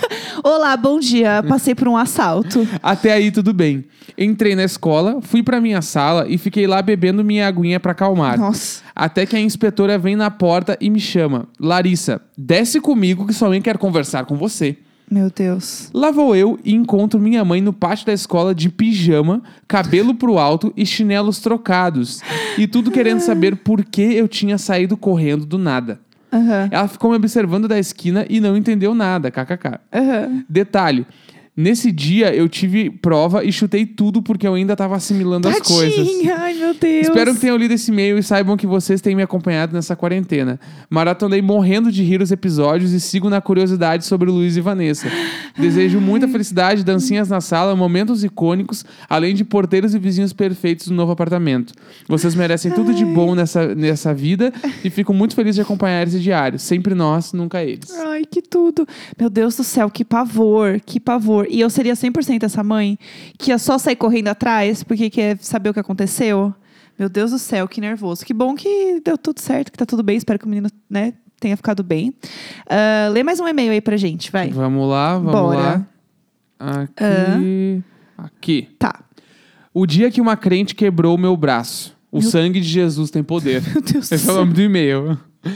Olá, bom dia. Passei por um assalto. Até aí, tudo bem. Entrei na escola, fui pra minha sala e fiquei lá bebendo minha aguinha pra acalmar. Nossa. Até que a inspetora vem na porta e me chama: Larissa, desce comigo que sua mãe quer conversar com você. Meu Deus. Lá vou eu e encontro minha mãe no pátio da escola de pijama, cabelo pro alto e chinelos trocados. E tudo querendo saber por que eu tinha saído correndo do nada. Aham. Ela ficou me observando da esquina e não entendeu nada, kkk. Aham. Detalhe, nesse dia eu tive prova e chutei tudo porque eu ainda tava assimilando as coisas. Tadinha. Ai, meu Deus. Espero que tenham lido esse e-mail e saibam que vocês têm me acompanhado nessa quarentena. Maratonei morrendo de rir os episódios e sigo na curiosidade sobre o Luiz e Vanessa. Desejo muita felicidade, dancinhas na sala, momentos icônicos, além de porteiros e vizinhos perfeitos no novo apartamento. Vocês merecem tudo de bom nessa, nessa vida e fico muito feliz de acompanhar esse diário. Sempre nós, nunca eles. Ai, que tudo. Meu Deus do céu, que pavor, que pavor. E eu seria cem por cento essa mãe que ia só sair correndo atrás porque quer saber o que aconteceu. Meu Deus do céu, que nervoso. Que bom que deu tudo certo, que tá tudo bem. Espero que o menino, né, tenha ficado bem. Uh, lê mais um e-mail aí pra gente, vai. Vamos lá, vamos Bora. lá. Aqui. Aqui. Tá. O dia que uma crente quebrou meu braço. O Meu- sangue de Jesus tem poder. Meu Deus do Esse é o céu. nome do e-mail.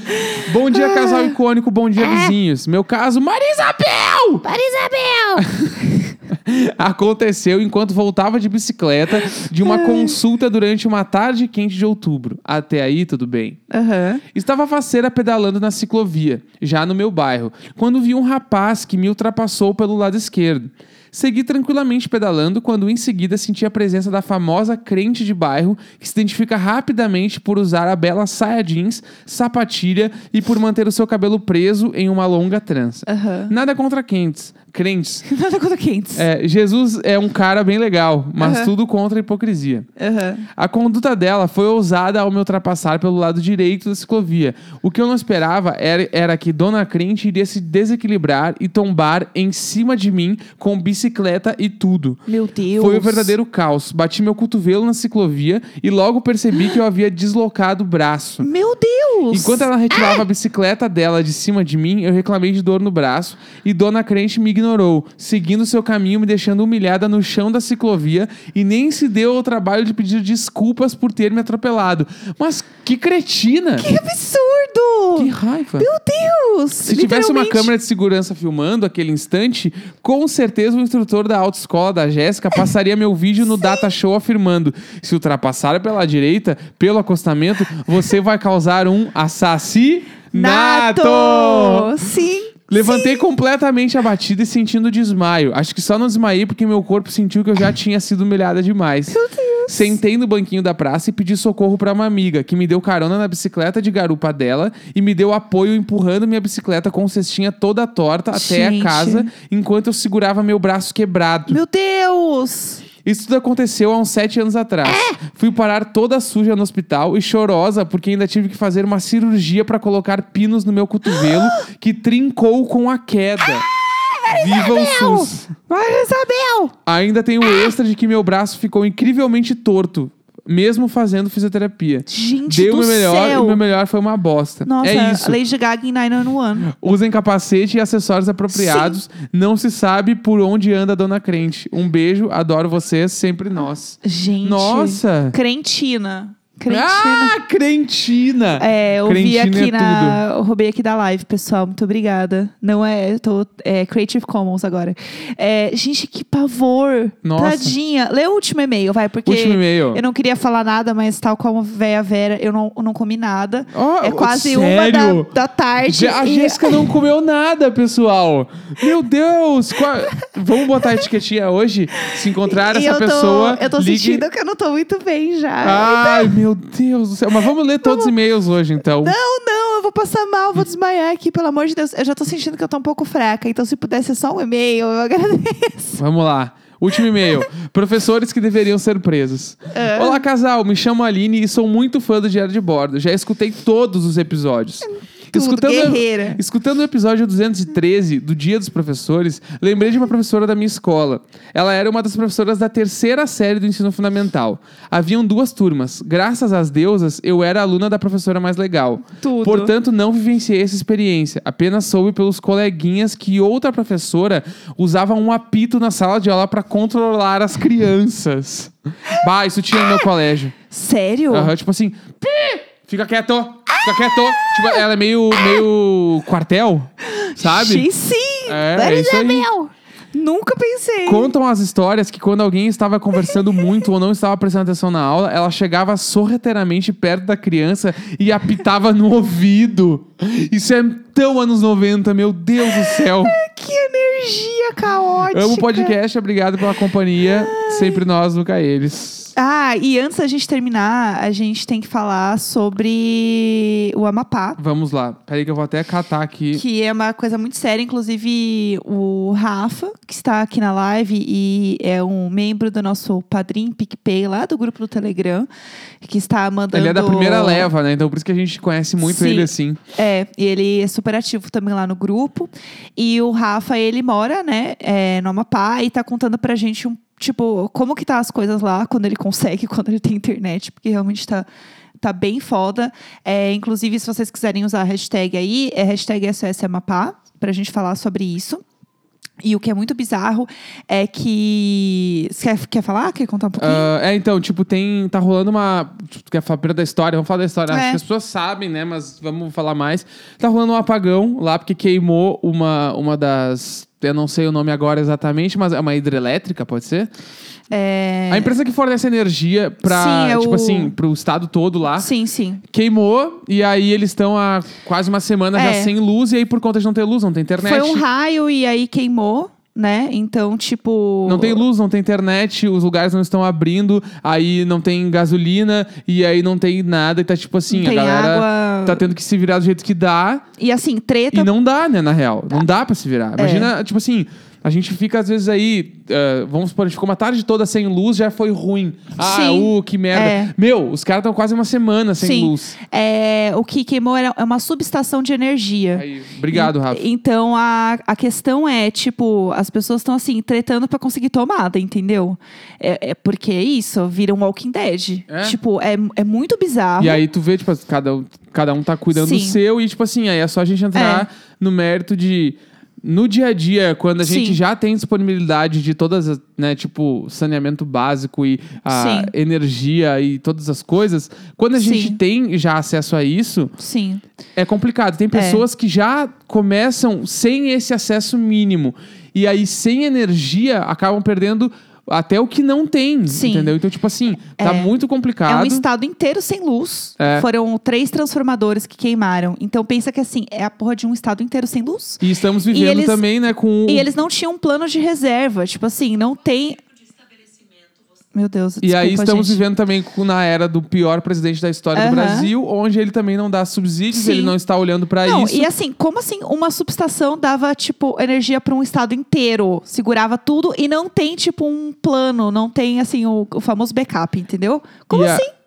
Bom dia, casal icônico. Bom dia, vizinhos. Meu caso, Marisabel! Marisabel! Aconteceu enquanto voltava de bicicleta de uma consulta durante uma tarde quente de outubro. Até aí, tudo bem. Aham. Estava faceira pedalando na ciclovia, já no meu bairro, quando vi um rapaz que me ultrapassou pelo lado esquerdo. Segui tranquilamente pedalando quando em seguida senti a presença da famosa crente de bairro que se identifica rapidamente por usar a bela saia jeans, sapatilha e por manter o seu cabelo preso em uma longa trança. Aham. Nada contra crentes. Crentes. Nada contra quentes. É, Jesus é um cara bem legal, mas Aham. tudo contra a hipocrisia. Aham. A conduta dela foi ousada ao me ultrapassar pelo lado direito da ciclovia. O que eu não esperava era, era que Dona Crente iria se desequilibrar e tombar em cima de mim com bicicleta e tudo. Meu Deus. Foi o verdadeiro caos. Bati meu cotovelo na ciclovia e logo percebi que eu havia deslocado o braço. Meu Deus. Enquanto ela retirava a bicicleta dela de cima de mim, eu reclamei de dor no braço e Dona Crente me ignorou, seguindo seu caminho, me deixando humilhada no chão da ciclovia e nem se deu ao trabalho de pedir desculpas por ter me atropelado. Mas que cretina! Que absurdo. Que raiva! Meu Deus. Se tivesse uma Literalmente. câmera de segurança filmando aquele instante, com certeza o instrutor da autoescola da Jéssica passaria meu vídeo no Data Show afirmando: se ultrapassar pela direita, pelo acostamento, você vai causar um assassinato! Nato. Sim. Levantei completamente abatida e sentindo desmaio. Acho que só não desmaiei porque meu corpo sentiu que eu já tinha sido humilhada demais. Meu Deus. Sentei no banquinho da praça e pedi socorro pra uma amiga, que me deu carona na bicicleta de garupa dela e me deu apoio empurrando minha bicicleta com cestinha toda torta até Gente. a casa, enquanto eu segurava meu braço quebrado. Meu Deus. Isso tudo aconteceu há uns sete anos atrás. Fui parar toda suja no hospital e chorosa porque ainda tive que fazer uma cirurgia pra colocar pinos no meu cotovelo que trincou com a queda. Viva o SUS! Marisabel. Ainda tem o extra de que meu braço ficou incrivelmente torto. mesmo fazendo fisioterapia. Gente Dei o do meu melhor céu. e o meu melhor foi uma bosta. Nossa, é isso. Lady Gaga em nove um um. Usem capacete e acessórios apropriados. Não se sabe por onde anda a dona crente. Um beijo, adoro vocês, sempre nós. Gente. Nossa! Crentina. Crentina. Ah, crentina! É, eu vi Crentina aqui é na. Eu roubei aqui da live, pessoal. Muito obrigada. Não é. Eu tô. É Creative Commons agora. É, gente, que pavor. Nossa. Tadinha. Lê o último e-mail, vai, porque. Último e-mail. Eu não queria falar nada, mas tal como véia Vera, eu não, eu não comi nada. Oh, é quase sério? uma da, da tarde. A e- Jéssica não comeu nada, pessoal. Meu Deus! Qual- Vamos botar a etiquetinha hoje? Se encontrar e essa eu tô, pessoa. Eu tô ligue... sentindo que eu não tô muito bem já. Ai, meu Deus do céu. Mas vamos ler todos os e-mails hoje, então. Não, não, eu vou passar mal, vou desmaiar aqui, pelo amor de Deus. Eu já tô sentindo que eu tô um pouco fraca, então se puder ser só um e-mail, eu agradeço. Vamos lá. Último e-mail. Professores que deveriam ser presos. É. Olá, casal. Me chamo Aline e sou muito fã do Diário de Bordo. Já escutei todos os episódios. Tudo, guerreira. Escutando o episódio duzentos e treze, do Dia dos Professores, lembrei de uma professora da minha escola. Ela era uma das professoras da terceira série do ensino fundamental. Haviam duas turmas. Graças às deusas, eu era aluna da professora mais legal. Tudo. Portanto, não vivenciei essa experiência. Apenas soube pelos coleguinhas que outra professora usava um apito na sala de aula para controlar as crianças. Bah, isso tinha no meu colégio. Sério? Aham, tipo assim... Pi! Fica quieto, fica quieto. Tipo, ela é meio, meio quartel, sabe? Sim, sim. É, That é is isso aí. meu. Nunca pensei. Contam as histórias que quando alguém estava conversando muito ou não estava prestando atenção na aula, ela chegava sorrateiramente perto da criança e apitava no ouvido. Isso é tão anos noventa, meu Deus do céu. Que energia caótica. Amo o podcast, obrigado pela companhia. Sempre nós, nunca eles. Ah, e antes da gente terminar, a gente tem que falar sobre o Amapá. Vamos lá. Peraí que eu vou até catar aqui. Que é uma coisa muito séria. Inclusive, o Rafa, que está aqui na live e é um membro do nosso Padrim PicPay, lá do grupo do Telegram, que está mandando... Ele é da primeira leva, né? Então por isso que a gente conhece muito Sim. ele assim. É, e ele é super ativo também lá no grupo. E o Rafa, ele mora, né, é, no Amapá e tá contando pra gente um tipo, como que tá as coisas lá quando ele consegue, quando ele tem internet, porque realmente tá, tá bem foda. É, inclusive, se vocês quiserem usar a hashtag aí, é hashtag S O S Amapá, pra gente falar sobre isso. E o que é muito bizarro é que... Você quer, quer falar? Quer contar um pouquinho? Uh, é, então, tipo, tem... Tá rolando uma... Tu quer falar primeiro da história? Vamos falar da história. É. Acho que as pessoas sabem, né? Mas vamos falar mais. Tá rolando um apagão lá, porque queimou uma, uma das... Eu não sei o nome agora exatamente, mas é uma hidrelétrica, pode ser? É... A empresa que fornece energia pra, Sim, é tipo o- assim, pro estado todo lá. Sim, sim. Queimou, e aí eles estão há quase uma semana É. já sem luz, e aí por conta de não ter luz, não tem internet. Foi um raio e aí queimou, né? Então, tipo... Não tem luz, não tem internet, os lugares não estão abrindo, aí não tem gasolina, e aí não tem nada, e tá tipo assim, Não a tem galera água. tá tendo que se virar do jeito que dá, E assim, treta... e não dá, né, na real. Não dá pra se virar. Imagina, tipo assim, a gente fica às vezes aí, uh, vamos supor, a gente ficou uma tarde toda sem luz, já foi ruim. Ah, Sim. uh, que merda. É. Meu, os caras estão quase uma semana sem Sim. luz. É, o que queimou era é uma subestação de energia. Aí, obrigado, Rafa. Então, a, a questão é, tipo, as pessoas estão assim, tretando pra conseguir tomada, entendeu? É, é porque é isso, vira um Walking Dead. É. Tipo, é, é muito bizarro. E aí tu vê, tipo, cada, um- cada um tá cuidando do Sim. seu e, tipo assim, aí é só a gente entrar no mérito de... No dia a dia, quando a gente Sim. já tem disponibilidade de todas, as, né, tipo, saneamento básico e a Sim. energia e todas as coisas, quando a Sim. gente tem já acesso a isso, Sim. é complicado. Tem pessoas que já começam sem esse acesso mínimo. E aí, sem energia, acabam perdendo até o que não tem, Sim. entendeu? Então, tipo assim, tá É. muito É complicado. um estado inteiro sem luz. É. Foram três transformadores que queimaram. Então, pensa que assim, é a porra de um estado inteiro sem luz. E estamos vivendo eles- também, né, com... E eles não tinham um plano de reserva. Tipo assim, não tem... Meu Deus, E aí desculpa, estamos gente. vivendo também com- na era do pior presidente da história do Aham. Brasil, onde ele também não dá subsídios, Sim. ele não está olhando pra Não, isso. e assim, como assim uma subestação dava, tipo, energia para um estado inteiro? Segurava tudo e não tem, tipo, um plano, não tem, assim, o, o famoso backup, entendeu? Como E a- assim?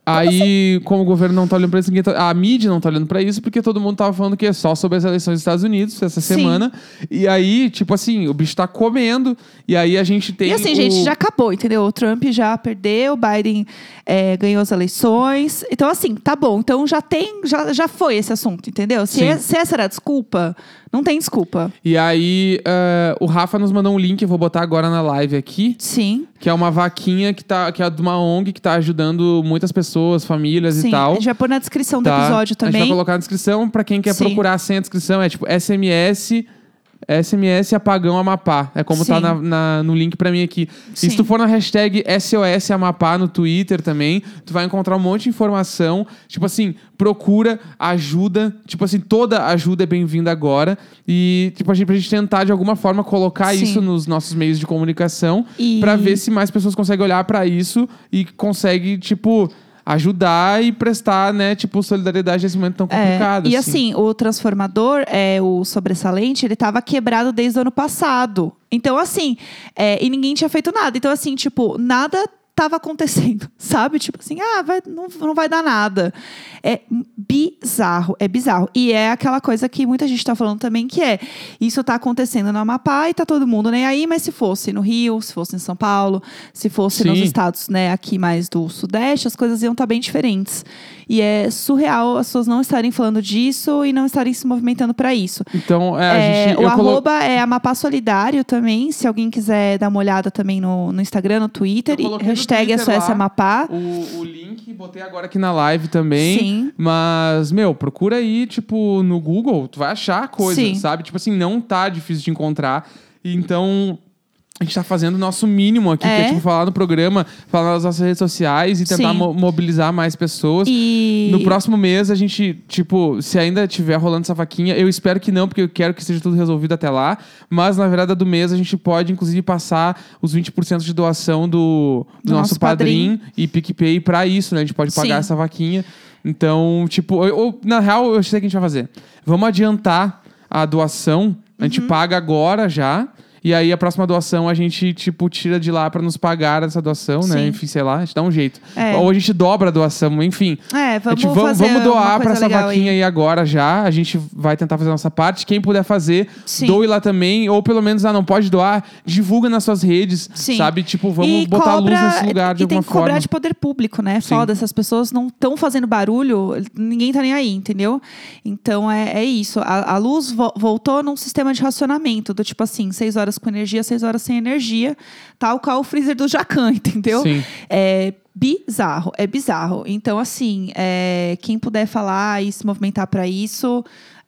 Aí, como o governo não tá olhando pra isso, ninguém tá, a mídia não tá olhando pra isso, porque todo mundo tava falando que é só sobre as eleições dos Estados Unidos essa Sim. semana. E aí, tipo assim, o bicho tá comendo. E aí a gente tem. E assim, o... gente, já acabou, entendeu? O Trump já perdeu, o Biden é, ganhou as eleições. Então, assim, tá bom. Então já tem, já, já foi esse assunto, entendeu? Se, é, se essa era a desculpa, não tem desculpa. E aí, uh, o Rafa nos mandou um link, eu vou botar agora na live aqui. Sim. Que é uma vaquinha que, tá, que é de uma O N G que tá ajudando muitas pessoas, famílias Sim. e tal. A gente vai pôr na descrição do Tá. episódio A gente também. vai colocar na descrição pra quem quer Sim. procurar sem a descrição. É tipo S M S, S M S Apagão Amapá. É como Sim. tá na, na- no link pra mim aqui. Sim. E se tu for na hashtag S O S Amapá no Twitter também, tu vai encontrar um monte de informação. Tipo assim, procura ajuda. Tipo assim, toda ajuda é bem-vinda agora. E tipo, a gente, pra gente tentar de alguma forma colocar Sim. isso nos nossos meios de comunicação. E- Pra ver se mais pessoas conseguem olhar pra isso e conseguem, tipo... ajudar e prestar, né, tipo, solidariedade nesse momento tão complicado. É, e assim, o transformador, é, o sobressalente, ele tava quebrado desde o ano passado. Então, assim, é, e ninguém tinha feito nada. Então, assim, tipo, nada tava acontecendo, sabe? Tipo assim, ah, vai, não, não vai dar nada. É bizarro, é bizarro. E é aquela coisa que muita gente tá falando também, que é, isso tá acontecendo no Amapá e tá todo mundo nem aí, mas se fosse no Rio, se fosse em São Paulo, se fosse Sim. nos estados, né, aqui mais do Sudeste, as coisas iam estar bem diferentes. E é surreal as pessoas não estarem falando disso e não estarem se movimentando para isso. Então, é, a É, gente... o eu colo- arroba é Amapá Solidário também, se alguém quiser dar uma olhada também no, no Instagram, no Twitter. Eu E coloquei no hashtag Twitter S O S lá Amapá. O, o link, botei agora aqui na live também. Sim. Mas, meu, procura aí, tipo, no Google, tu vai achar a coisa, Sim. sabe? Tipo assim, não tá difícil de encontrar. Então, a gente tá fazendo o nosso mínimo aqui, que É. é, tipo, falar no programa, falar nas nossas redes sociais e tentar Sim. mo- mobilizar mais pessoas. E... No próximo mês, a gente, tipo, se ainda tiver rolando essa vaquinha, eu espero que não, porque eu quero que seja tudo resolvido até lá. Mas, na virada do mês, a gente pode, inclusive, passar os vinte por cento de doação do, do Do nosso, nosso padrinho e PicPay pra isso, né? A gente pode pagar Sim. essa vaquinha. Então, tipo, eu- eu- na real, eu sei o que a gente vai fazer. Vamos adiantar a doação, a gente Uhum. paga agora já. E aí, a próxima doação, a gente, tipo, tira de lá pra nos pagar essa doação, né? Sim. Enfim, sei lá, a gente dá um jeito. É. Ou a gente dobra a doação, enfim. É, A vamos gente, vamos, fazer vamos doar uma pra coisa essa legal vaquinha aí. aí agora já. A gente vai tentar fazer a nossa parte. Quem puder fazer, Sim. doe lá também. Ou pelo menos, ah, não pode doar, divulga nas suas redes, Sim. sabe? Tipo, vamos E botar cobra- luz nesse lugar de e tem alguma que cobrar forma. de poder público, né? Sim. Foda, essas pessoas não estão fazendo barulho, ninguém tá nem aí, entendeu? Então é, é isso. A, a luz vo- voltou num sistema de racionamento, do tipo assim, seis horas com energia, seis horas sem energia, tal qual o freezer do Jacan, entendeu? Sim. É bizarro, é bizarro. Então, assim, é, quem puder falar e se movimentar para isso,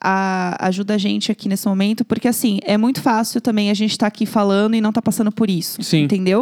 a- ajuda a gente aqui nesse momento, porque assim, é muito fácil também a gente estar aqui falando e não tá passando por isso. Sim. Entendeu?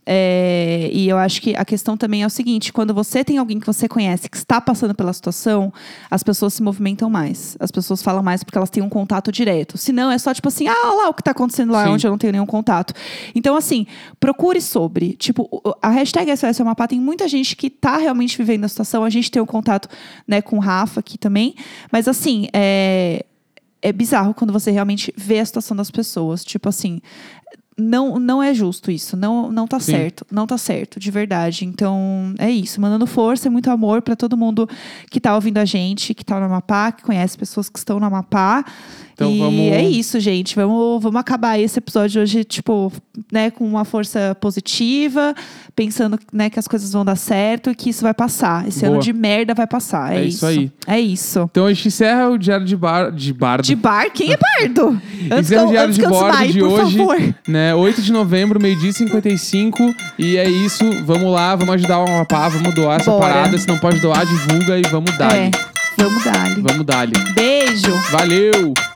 É, e eu acho que a questão também é o seguinte: quando você tem alguém que você conhece que está passando pela situação, as pessoas se movimentam mais. As pessoas falam mais porque elas têm um contato direto. Se não, é só tipo assim, ah, olha lá o que tá acontecendo lá Sim. onde eu não tenho nenhum contato. Então, assim, procure sobre. Tipo, o- a hashtag S O S Amapá tem muita gente que tá realmente vivendo a situação. A gente tem um contato, né, com o Rafa aqui também. Mas assim, é, é bizarro quando você realmente vê a situação das pessoas. Tipo assim, não, não é justo isso. Não, não tá Sim. certo. Não tá certo, de verdade. Então, é isso. Mandando força e muito amor pra todo mundo que tá ouvindo a gente, que tá no Amapá, que conhece pessoas que estão no Amapá. Então, e vamos- é isso, gente. Vamos, vamos acabar esse episódio hoje, tipo, né, com uma força positiva, pensando, né, que as coisas vão dar certo e que isso vai passar. Esse Boa. ano de merda vai passar. É, É isso aí. É isso. Então a gente encerra o Diário de, bar, de Bardo. De bar? Quem é bardo? Antes que Encerra eu, o Diário antes de que eu Bordo desmaie, de por hoje, favor. né? oito de novembro, meio-dia e cinquenta e cinco. E é isso. Vamos lá, vamos ajudar o Amapá, vamos doar essa Bora. parada. Se não pode doar, divulga e vamos dar. É, vamos dar ali. Vamos dar. Beijo. Valeu!